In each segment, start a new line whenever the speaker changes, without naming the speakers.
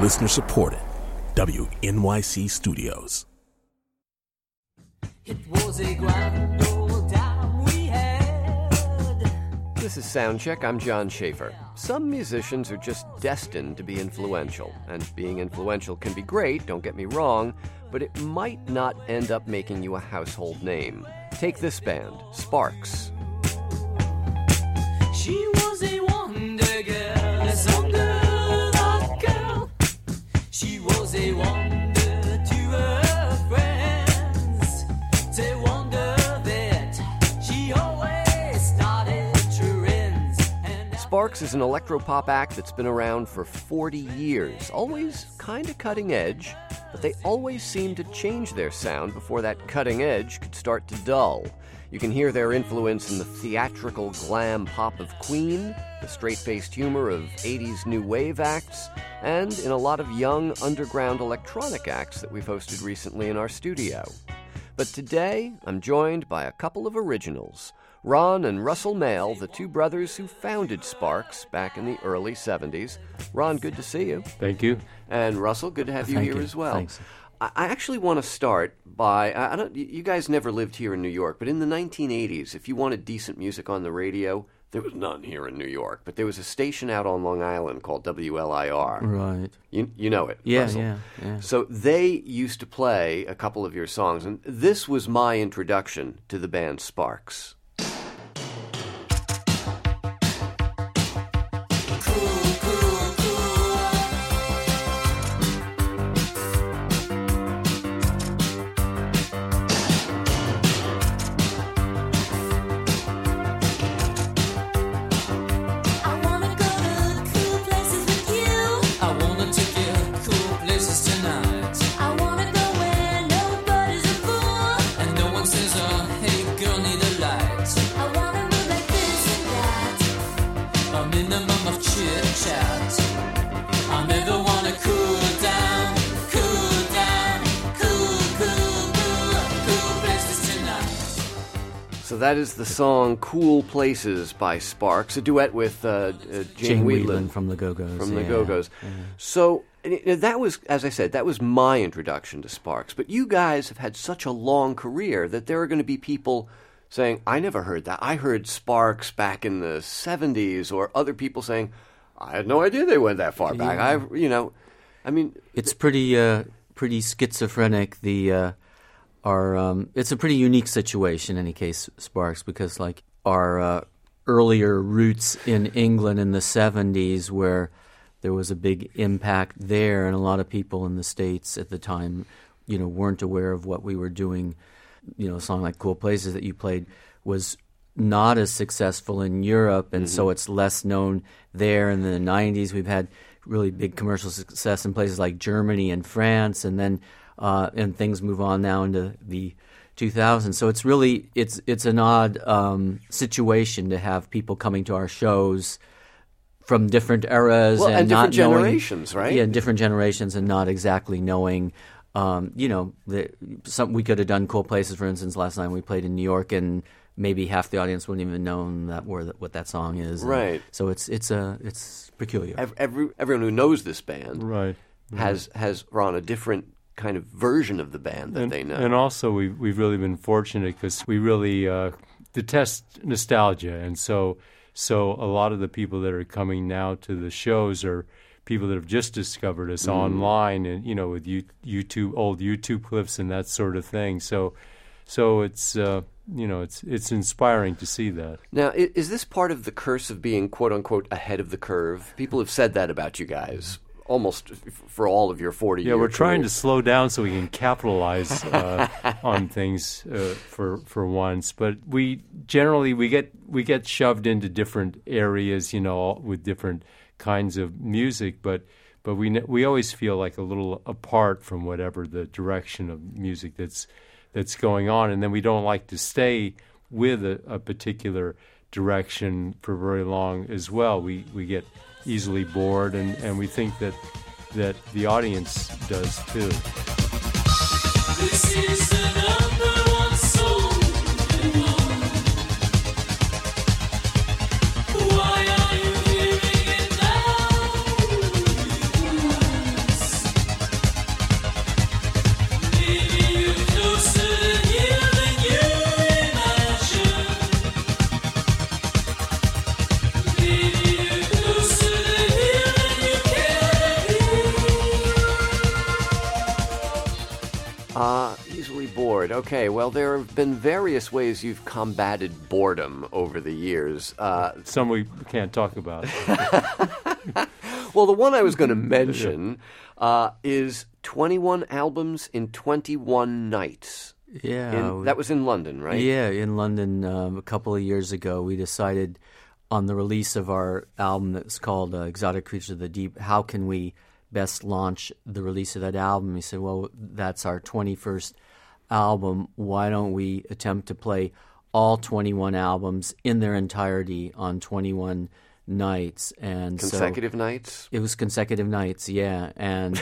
Listener supported. WNYC Studios.
It was a grand old time we had.
This is Soundcheck. I'm John Schaefer. Some musicians are just destined to be influential, and being influential can be great, don't get me wrong, but it might not end up making you a household name. Take this band, Sparks.
She was a wonder girl, a song girl. She was a wonder to her friends. They wonder that she always started trends.
Sparks is an electropop act that's been around for 40 years, always kind of cutting edge, but they always seem to change their sound before that cutting edge could start to dull. You can hear their influence in the theatrical glam pop of Queen, the straight-faced humor of 80s new wave acts, and in a lot of young underground electronic acts that we've hosted recently in our studio. But today, I'm joined by a couple of originals, Ron and Russell Mael, the two brothers who founded Sparks back in the early 70s. Ron, good to see you.
Thank you.
And Russell, good to have you here as well.
Thanks.
I actually want to start by, you guys never lived here in New York, but in the 1980s, if you wanted decent music on the radio, there was none here in New York, but there was a station out on Long Island called WLIR.
Right.
You know it,
Yeah,
Russell.
yeah.
So they used to play a couple of your songs, and this was my introduction to the band Sparks. So that is the song "Cool Places" by Sparks, a duet with Jane Wiedlin
from the Go-Go's.
From the Go-Go's. Yeah. So that was, as I said, that was my introduction to Sparks. But you guys have had such a long career that there are going to be people saying, "I never heard that. I heard Sparks back in the '70s," or other people saying, "I had no idea they went that far back."
It's pretty schizophrenic. It's a pretty unique situation, in any case, Sparks, because like our earlier roots in England in the 70s, where there was a big impact there, and a lot of people in the States at the time, weren't aware of what we were doing. A song like "Cool Places" that you played was not as successful in Europe, and so it's less known there. In the 90s, we've had really big commercial success in places like Germany and France, and then and things move on now into the 2000s. So it's really it's an odd situation to have people coming to our shows from different eras
and
not
different generations,
knowing,
right?
Yeah, different generations, and not exactly knowing. We could have done "Cool Places," for instance, last night we played in New York, and maybe half the audience wouldn't even know what that song is.
Right.
And so it's peculiar.
Everyone who knows this band
right.
has Ron, a different kind of version of the band that they know.
And also we've really been fortunate because we really detest nostalgia, and so a lot of the people that are coming now to the shows are people that have just discovered us online, and with YouTube, old YouTube clips and that sort of thing. So it's it's inspiring to see that.
Now, is this part of the curse of being quote unquote ahead of the curve? People have said that about you guys almost for all of your 40 years.
Yeah, we're trying to slow down so we can capitalize on things for once. But we generally get shoved into different areas, with different kinds of music. But we always feel like a little apart from whatever the direction of music that's going on, and then we don't like to stay with a particular direction for very long as well. We get easily bored, and we think that the audience does too.
This is the number one song. Why are you hearing it now?
keyboard. Okay, well, there have been various ways you've combated boredom over the years.
Some we can't talk about.
Well, the one I was going to mention is 21 albums in 21 nights.
Yeah.
That was in London, right?
Yeah, in London a couple of years ago, we decided on the release of our album that's called Exotic Creatures of the Deep, how can we best launch the release of that album? We said, well, that's our 21st album. Why don't we attempt to play all 21 albums in their entirety on 21 nights? And
Consecutive nights?
It was consecutive nights, yeah. And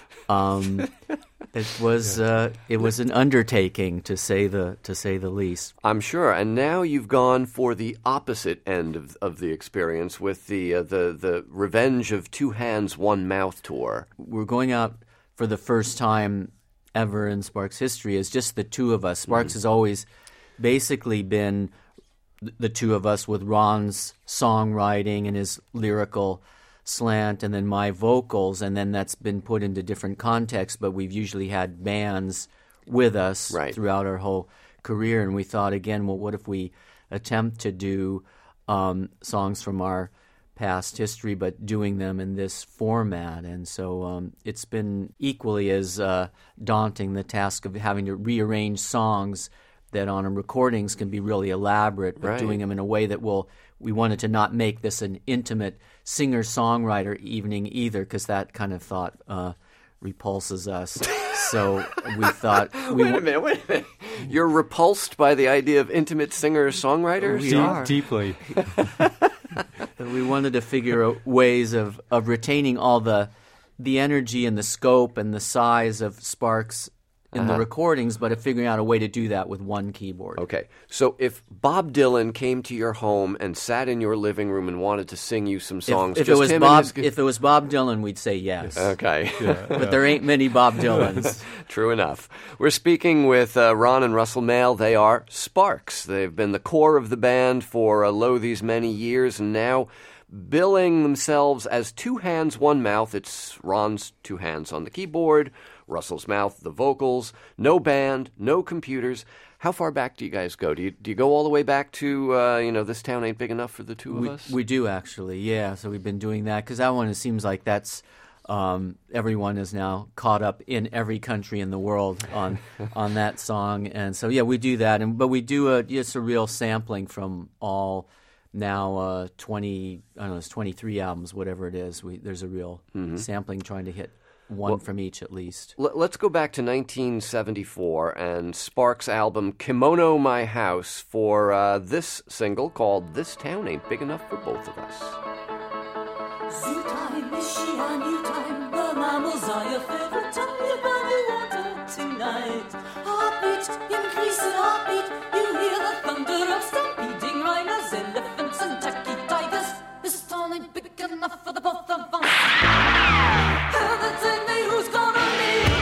it was an undertaking, to say the least.
I'm sure. And now you've gone for the opposite end of the experience with the Revenge of Two Hands, One Mouth tour.
We're going out for the first time ever in Sparks history as just the two of us. Sparks has always basically been the two of us, with Ron's songwriting and his lyrical slant, and then my vocals, and then that's been put into different contexts, but we've usually had bands with us throughout our whole career. And we thought, again, well, what if we attempt to do songs from our past history, but doing them in this format? And so it's been equally as daunting, the task of having to rearrange songs that on recordings can be really elaborate, but doing them in a way that we wanted to not make this an intimate singer-songwriter evening either, because that kind of thought repulses us. So we thought...
Wait a minute. You're repulsed by the idea of intimate singer-songwriters?
We are.
Deeply.
We wanted to figure out ways of retaining all the energy and the scope and the size of Sparks in the recordings, but of figuring out a way to do that with one keyboard.
Okay, so if Bob Dylan came to your home and sat in your living room and wanted to sing you some songs,
if it was Bob Dylan, we'd say yes.
Okay.
But there ain't many Bob Dylans.
True enough. We're speaking with Ron and Russell Mael. They are Sparks. They've been the core of the band for lo these many years, and now billing themselves as Two Hands, One Mouth. It's Ron's two hands on the keyboard, Russell's mouth, the vocals, no band, no computers. How far back do you guys go? Do you go all the way back to, This Town Ain't Big Enough for the Two of Us?
We do, actually, yeah. So we've been doing that, because that one, it seems like that's, everyone is now caught up in every country in the world on that song. And so, yeah, we do that. But we do just a real sampling from all now 23 albums, whatever it is. There's a real sampling, trying to hit one from each at least.
Let's go back to 1974 and Sparks' album Kimono My House for this single called This Town Ain't Big Enough for Both of Us.
Zoo time, is she a new time? The mammals are your favorite time. You buy water tonight. Heartbeat, increasing heartbeat. You hear the thunder of stampeding rhinos, elephants and tacky tigers. This town ain't big enough for the both of us. Heaven tell me who's gonna leave.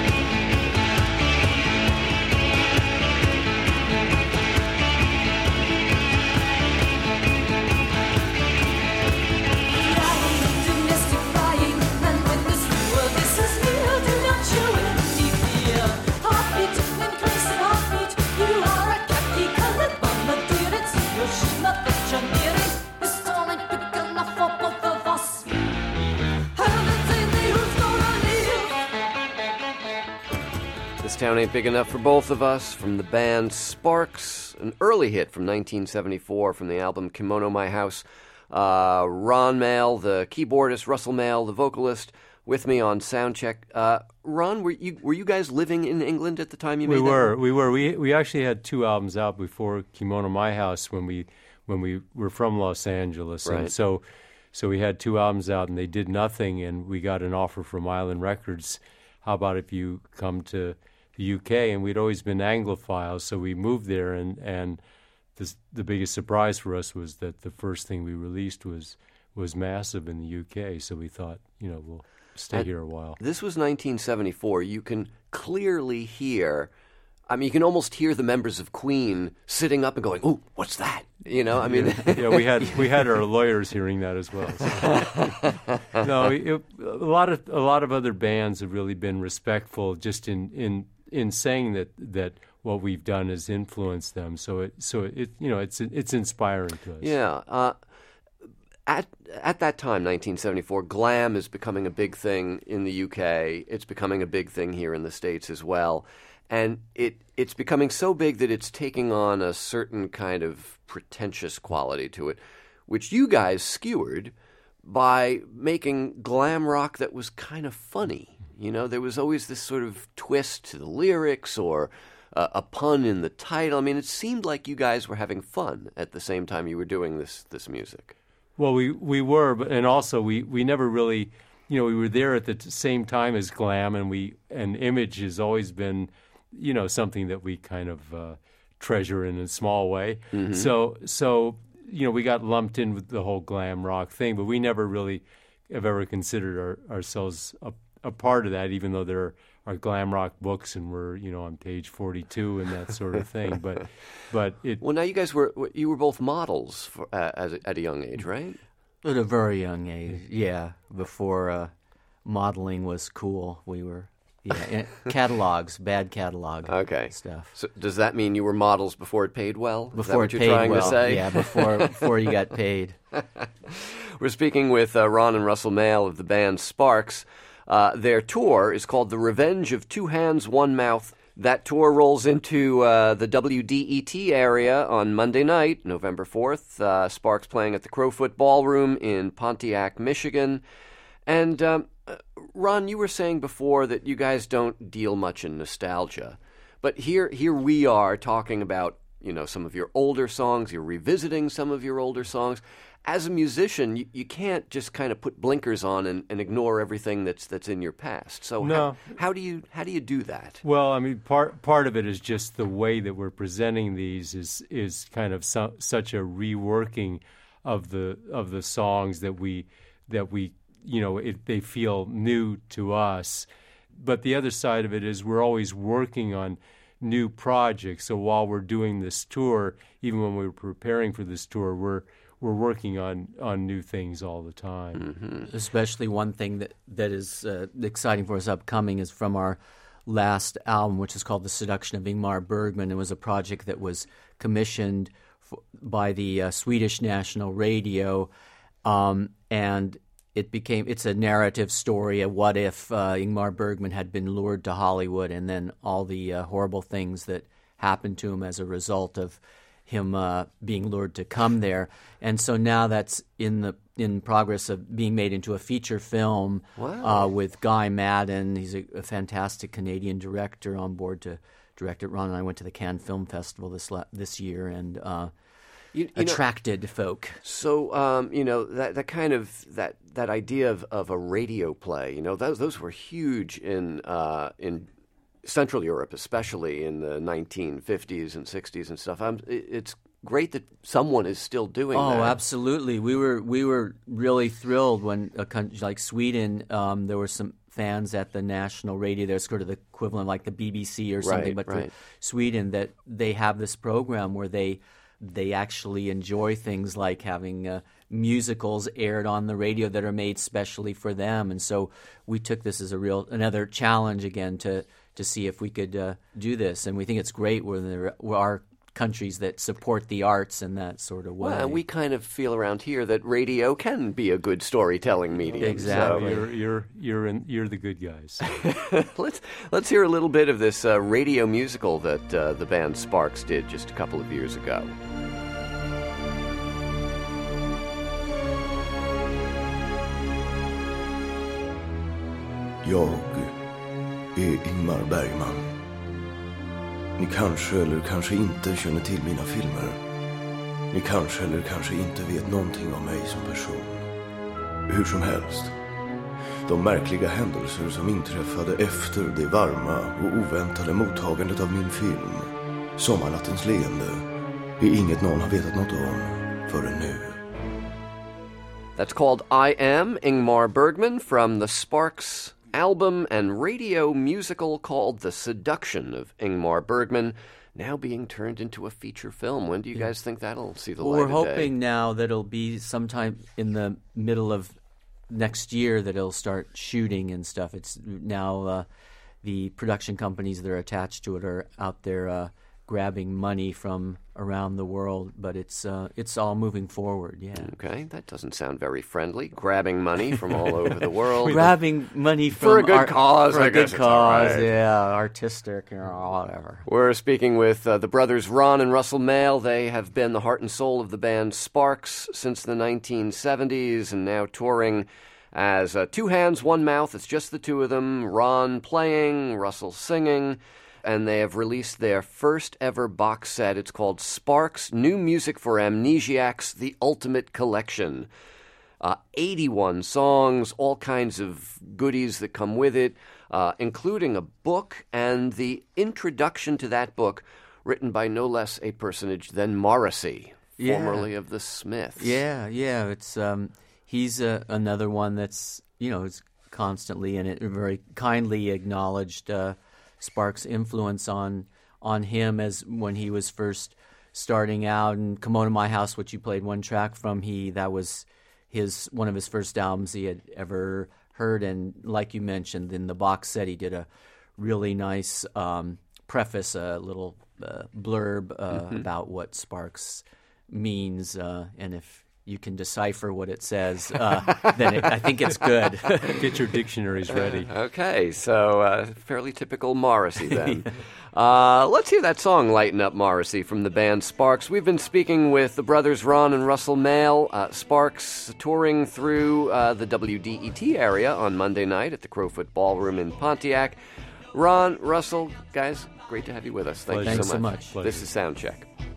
This Town Ain't Big Enough for Both of Us, from the band Sparks, an early hit from 1974 from the album Kimono My House. Ron Mael, the keyboardist, Russell Mael, the vocalist, with me on Soundcheck. Ron, were you guys living in England at the time you made that?
We were. We actually had two albums out before Kimono My House when we were from Los Angeles,
right.
And so we had two albums out, and they did nothing, and we got an offer from Island Records. How about if you come to the UK? And we'd always been Anglophiles, so we moved there, and the biggest surprise for us was that the first thing we released was massive in the UK. So we thought, we'll stay here a while.
This was 1974. You can clearly hear, you can almost hear the members of Queen sitting up and going, "Ooh, what's that?"
Yeah, we had our lawyers hearing that as well. So. No, a lot of other bands have really been respectful, just in saying that what we've done has influenced them. So it you know it's inspiring to us.
Yeah. At that time, 1974, glam is becoming a big thing in the UK. It's becoming a big thing here in the States as well. And it's becoming so big that it's taking on a certain kind of pretentious quality to it, which you guys skewered by making glam rock that was kind of funny. You know, there was always this sort of twist to the lyrics or a pun in the title. I mean, it seemed like you guys were having fun at the same time you were doing this music.
Well, we were, but and also we never really, you know, we were there at the same time as glam, and Image has always been, you know, something that we kind of treasure in a small way. Mm-hmm. So you know, we got lumped in with the whole glam rock thing, but we never really have ever considered ourselves a part of that, even though there are glam rock books and we're, you know, on page 42 and that sort of thing. But it.
Well, now you guys were both models at a young age, right?
At a very young age, yeah. Before modeling was cool, we were. Yeah, catalogs, bad catalog stuff.
So does that mean you were models before it paid well?
Before
Is that what
it
you're
paid
trying
well,
to say?
yeah, before you got paid.
We're speaking with Ron and Russell Mael of the band Sparks. Their tour is called The Revenge of Two Hands, One Mouth. That tour rolls into the WDET area on Monday night, November 4th. Sparks playing at the Crowfoot Ballroom in Pontiac, Michigan. And Ron, you were saying before that you guys don't deal much in nostalgia. But here we are talking about, you know, some of your older songs. You're revisiting some of your older songs. As a musician, you can't just kind of put blinkers on and ignore everything that's in your past. So
no.
How do you do that?
Well, I mean, part of it is just the way that we're presenting these is kind of such a reworking of the songs that we you know, they feel new to us. But the other side of it is we're always working on new projects. So while we're doing this tour, even when we were preparing for this tour, we're working on new things all the time.
Mm-hmm. Especially one thing that is exciting for us upcoming is from our last album, which is called The Seduction of Ingmar Bergman. It was a project that was commissioned by the Swedish National Radio, and it's a narrative story of what if Ingmar Bergman had been lured to Hollywood and then all the horrible things that happened to him as a result of him being lured to come there. And so now that's in progress of being made into a feature film.
Wow.
With Guy Maddin. He's a fantastic Canadian director on board to direct it. Ron and I went to the Cannes Film Festival this year and attracted folk.
So you know, that kind of that idea of a radio play, you know, those were huge in Central Europe, especially in the 1950s and 60s and stuff. It's great that someone is still doing that.
Oh, absolutely. We were really thrilled when a country like Sweden, there were some fans at the national radio. They're sort of the equivalent like the BBC or something, but for Sweden, that they have this program where they actually enjoy things like having musicals aired on the radio that are made specially for them. And so we took this as another challenge again to see if we could do this. And we think it's great when there are countries that support the arts in that sort of way.
Well, we kind of feel around here that radio can be a good storytelling medium.
Exactly.
So you're the good guys.
Let's hear a little bit of this radio musical that the band Sparks did just a couple of years ago.
Jag är Ingmar Bergman. Ni kanske eller kanske inte känner till mina filmer. Ni kanske eller kanske inte vet någonting om mig som person. Hur som helst. De märkliga händelser som inträffade efter det varma och oväntade mottagandet av min film, Sommarnattens leende, är inget någon har vetat något om förrän nu.
That's called I Am, Ingmar Bergman, from the Sparks album and radio musical called The Seduction of Ingmar Bergman, now being turned into a feature film. When do you guys think that'll see the light of day?
We're hoping now that it'll be sometime in the middle of next year that it'll start shooting and stuff. It's now the production companies that are attached to it are out there grabbing money from around the world, but it's all moving forward. Yeah.
Okay, that doesn't sound very friendly. Grabbing money from all over the world.
Grabbing money from
for a good cause.
For
I
a
guess
good
it's all
cause.
right.
Yeah, artistic or whatever.
We're speaking with the brothers Ron and Russell Mael. They have been the heart and soul of the band Sparks since the 1970s, and now touring as two hands, one mouth. It's just the two of them. Ron playing, Russell singing. And they have released their first ever box set. It's called Sparks, New Music for Amnesiacs, The Ultimate Collection. 81 songs, all kinds of goodies that come with it, including a book and the introduction to that book written by no less a personage than Morrissey, formerly of the Smiths.
Yeah. It's he's another one that's, is constantly in it, very kindly acknowledged Sparks' influence on him as when he was first starting out. And Come On to My House, which you played one track from, that was one of his first albums he had ever heard. And like you mentioned, in the box set, he did a really nice preface, a little blurb about what Sparks means, and if you can decipher what it says, then I think it's good.
Get your dictionaries ready.
Okay, so fairly typical Morrissey then. Let's hear that song, Lighten Up Morrissey, from the band Sparks. We've been speaking with the brothers Ron and Russell Mael. Sparks touring through the WDET area on Monday night at the Crowfoot Ballroom in Pontiac. Ron, Russell, guys, great to have you with us. Thank you
Thanks
so much.
Pleasure.
This is Soundcheck.